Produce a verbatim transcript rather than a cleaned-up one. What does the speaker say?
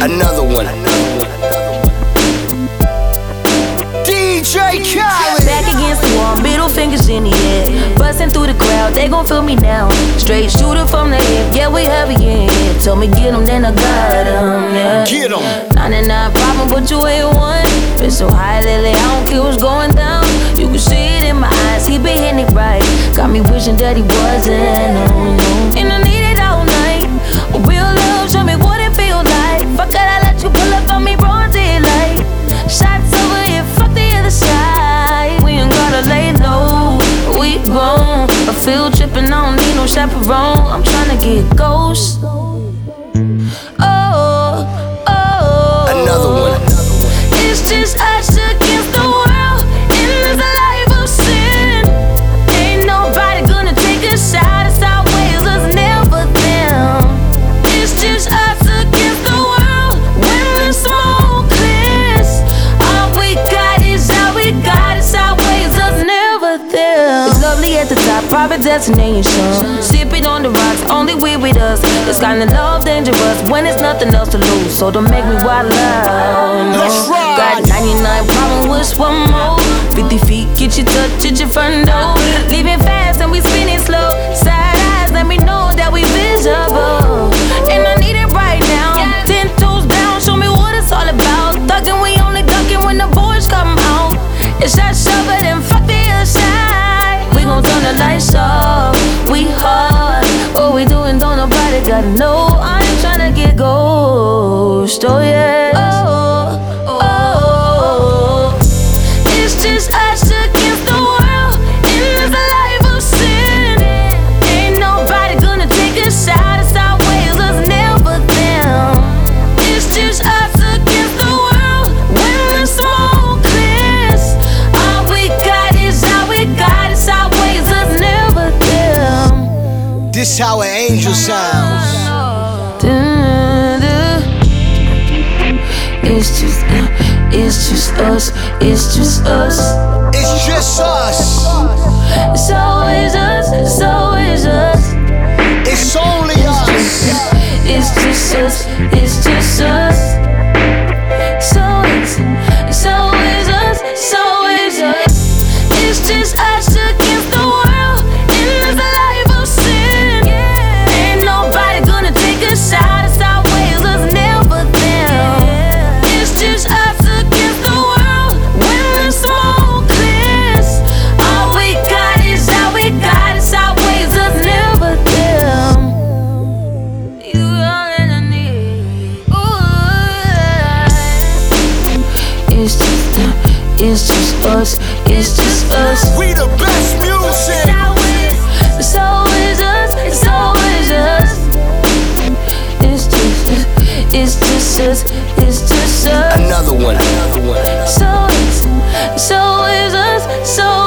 Another one. D J Khaled. Back against the wall, middle fingers in the air. Busting through the crowd, they gon' feel me now. Straight shooter from the hip, yeah, we heavy in here. Told me get 'em, then I got 'em, yeah. Get 'em. ninety-nine problem, but you ain't one. Been so high lately, I don't care what's going down. You can see it in my eyes, he been hitting it right. Got me wishing that he wasn't, no, no. And I need it all night. A real love, show me what it feel like. Fuck it, I let you pull up on me, broad daylight. Shots over here, fuck the other side. We ain't gotta lay low, we grown. A field trippin', I don't need no chaperone. I'm tryna get ghost. Oh, oh. Another one. It's just us against the world in this life of sin. Ain't nobody gonna take a shot. It's our ways, us never them. It's just us against the world when the smoke clears. All we got is all we got. It's our ways, us never them. It's lovely at the top, private destination. Sipping on the rocks, only we with us. It's kinda love dangerous when it's nothing else to lose. So don't make me wild out. No. Let's ride. Got ninety-nine problems, wish one more. fifty feet, get your touch at your front door. Leaving fast and we spinning slow. Side eyes, let me know that we visible. And I need it right now. Ten toes down, show me what it's all about. Thuggin', we only duckin' when the boys come out. It's that shove it and fuck the other side. We gon' turn the lights off. We hard. What we doing, don't nobody gotta know. I ain't tryna get ghost. Oh yeah. Oh, oh. It's just us against the world in this life of sin. Ain't nobody gonna take a shot. It's our ways, us never them. It's just us against the world when the smoke clears. All we got is all we got. It's our ways, us never them. This how an angel sounds. It's just, it's just us, it's just us. It's just us. It's always us, it's always us. It's only us. It's just us, it's just us. So it's, it's always us, it's always us. It's just us against the world in this life of sin. Ain't nobody gonna take a shot. It's our ways, us never them. It's just us against the world when the smoke clears. All we got is all we got. It's our ways, us never them. You all that I need. Ooh. It's just, it's just us. It's just us. We the best music. It's always us. It's always us. It's just, it's just us. It's just us. Another one. Another one. So it's, it's always us. So